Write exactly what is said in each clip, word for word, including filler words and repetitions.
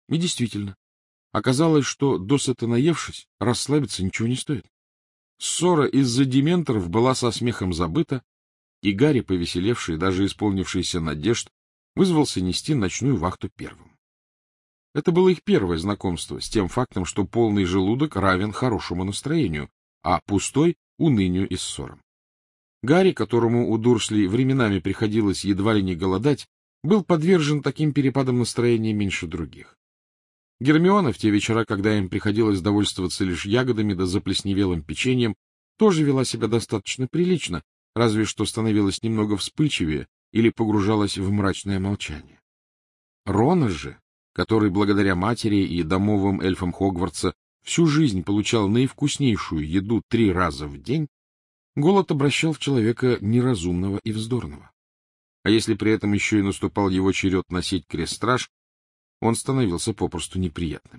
И действительно, оказалось, что, досыта наевшись, расслабиться ничего не стоит. Ссора из-за дементоров была со смехом забыта, и Гарри, повеселевший, даже исполнившийся надежд, вызвался нести ночную вахту первым. Это было их первое знакомство с тем фактом, что полный желудок равен хорошему настроению, а пустой — унынию и ссорам. Гарри, которому у Дурсли временами приходилось едва ли не голодать, был подвержен таким перепадам настроения меньше других. Гермиона в те вечера, когда им приходилось довольствоваться лишь ягодами да заплесневелым печеньем, тоже вела себя достаточно прилично, разве что становилась немного вспыльчивее или погружалась в мрачное молчание. Рона же, который благодаря матери и домовым эльфам Хогвартса всю жизнь получал наивкуснейшую еду три раза в день, голод обращал в человека неразумного и вздорного. А если при этом еще и наступал его черед носить крест-страж, он становился попросту неприятным.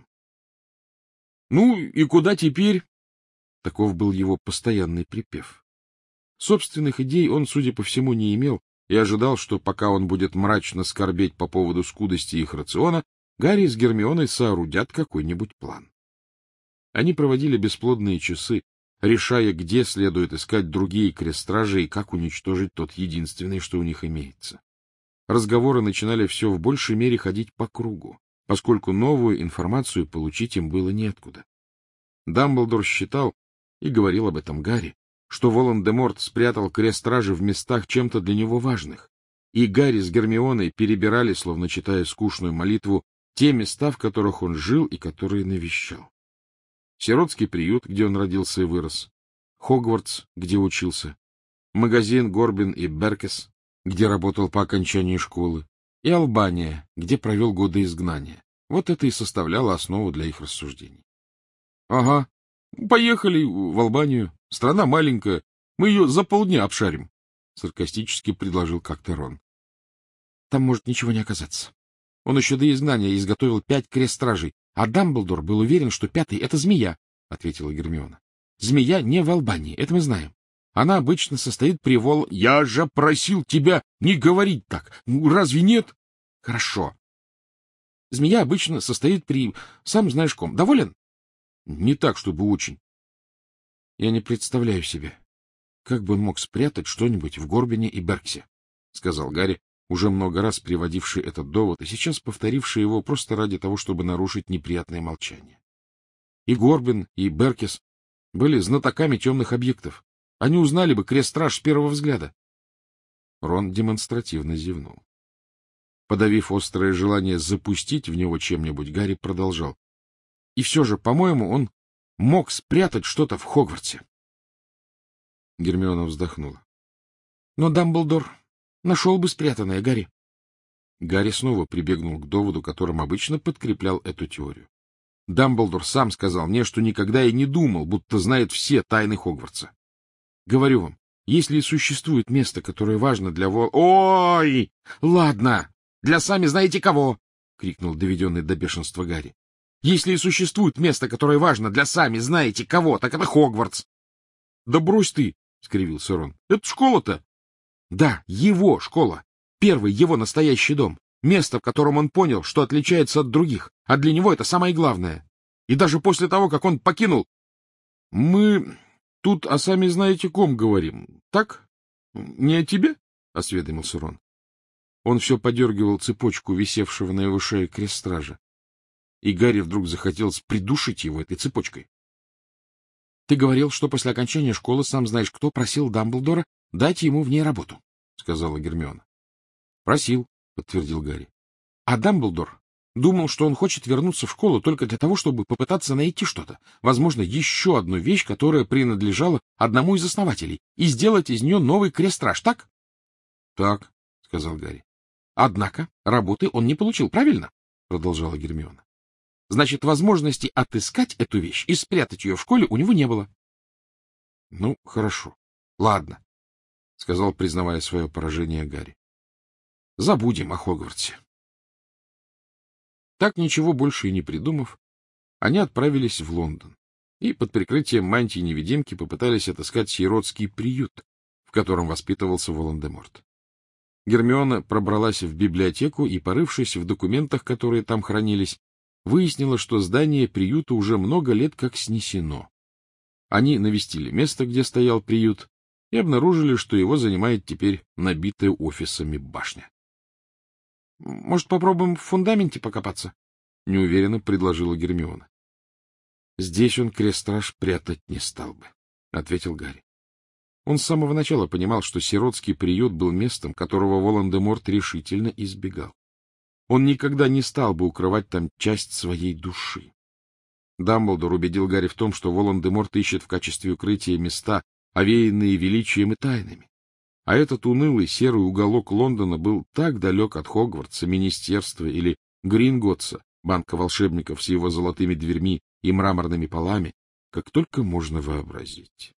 — Ну и куда теперь? Таков был его постоянный припев. Собственных идей он, судя по всему, не имел и ожидал, что пока он будет мрачно скорбеть по поводу скудости их рациона, Гарри с Гермионой соорудят какой-нибудь план. Они проводили бесплодные часы, решая, где следует искать другие крест-стражи и как уничтожить тот единственный, что у них имеется. Разговоры начинали все в большей мере ходить по кругу, поскольку новую информацию получить им было неоткуда. Дамблдор считал, и говорил об этом Гарри, что Волан-де-Морт спрятал крест-стражи в местах чем-то для него важных, и Гарри с Гермионой перебирали, словно читая скучную молитву, те места, в которых он жил и которые навещал. Сиротский приют, где он родился и вырос, Хогвартс, где учился, магазин Горбин и Беркес, где работал по окончании школы, и Албания, где провел годы изгнания. Вот это и составляло основу для их рассуждений. — Ага, поехали в Албанию. Страна маленькая, мы ее за полдня обшарим, — саркастически предложил как-то Рон. — Там может ничего не оказаться. Он еще до изгнания изготовил пять крест-стражей, а Дамблдор был уверен, что пятый — это змея, — ответила Гермиона. — Змея не в Албании, это мы знаем. Она обычно состоит при вол... — Я же просил тебя не говорить так. Ну, разве нет? — Хорошо. Змея обычно состоит при... Сам знаешь ком. Доволен? — Не так, чтобы очень. — Я не представляю себе, как бы он мог спрятать что-нибудь в Горбине и Берксе, — сказал Гарри, уже много раз приводивший этот довод и сейчас повторивший его просто ради того, чтобы нарушить неприятное молчание. И Горбин, и Беркес были знатоками темных объектов. Они узнали бы крест-страж с первого взгляда. Рон демонстративно зевнул. Подавив острое желание запустить в него чем-нибудь, Гарри продолжал. И все же, по-моему, он мог спрятать что-то в Хогвартсе. Гермиона вздохнула. Но Дамблдор нашел бы спрятанное, Гарри. Гарри снова прибегнул к доводу, которым обычно подкреплял эту теорию. Дамблдор сам сказал мне, что никогда и не думал, будто знает все тайны Хогвартса. Говорю вам, если существует место, которое важно для Вол... — Ой! Ладно! Для сами знаете кого! — крикнул доведенный до бешенства Гарри. — Если и существует место, которое важно для сами знаете кого, так это Хогвартс. — Да брось ты! — скривился Рон. — Это школа-то! — Да, его школа. Первый его настоящий дом. Место, в котором он понял, что отличается от других. А для него это самое главное. И даже после того, как он покинул... — Мы тут о сами знаете ком говорим, так? Не о тебе? — осведомился Рон. Он все подергивал цепочку, висевшего на его шее крест-стража. И Гарри вдруг захотелось придушить его этой цепочкой. — Ты говорил, что после окончания школы сам знаешь кто просил Дамблдора дать ему в ней работу, — сказала Гермиона. — Просил, — подтвердил Гарри. — А Дамблдор думал, что он хочет вернуться в школу только для того, чтобы попытаться найти что-то, возможно, еще одну вещь, которая принадлежала одному из основателей, и сделать из нее новый крест-страж, так? — Так, — сказал Гарри. — Однако работы он не получил, правильно? — продолжала Гермиона. — Значит, возможности отыскать эту вещь и спрятать ее в школе у него не было. — Ну, хорошо. Ладно, — сказал, признавая свое поражение Гарри. — Забудем о Хогвартсе. Так, ничего больше и не придумав, они отправились в Лондон и под прикрытием мантии-невидимки попытались отыскать сиротский приют, в котором воспитывался Волан-де-Морт. Гермиона пробралась в библиотеку и, порывшись в документах, которые там хранились, выяснила, что здание приюта уже много лет как снесено. Они навестили место, где стоял приют, и обнаружили, что его занимает теперь набитая офисами башня. — Может, попробуем в фундаменте покопаться? — неуверенно предложила Гермиона. — Здесь он крест-страж прятать не стал бы, — ответил Гарри. Он с самого начала понимал, что сиротский приют был местом, которого Волан-де-Морт решительно избегал. Он никогда не стал бы укрывать там часть своей души. Дамблдор убедил Гарри в том, что Волан-де-Морт ищет в качестве укрытия места, овеянные величием и тайнами. А этот унылый серый уголок Лондона был так далек от Хогвартса, Министерства или Гринготса, банка волшебников с его золотыми дверьми и мраморными полами, как только можно вообразить.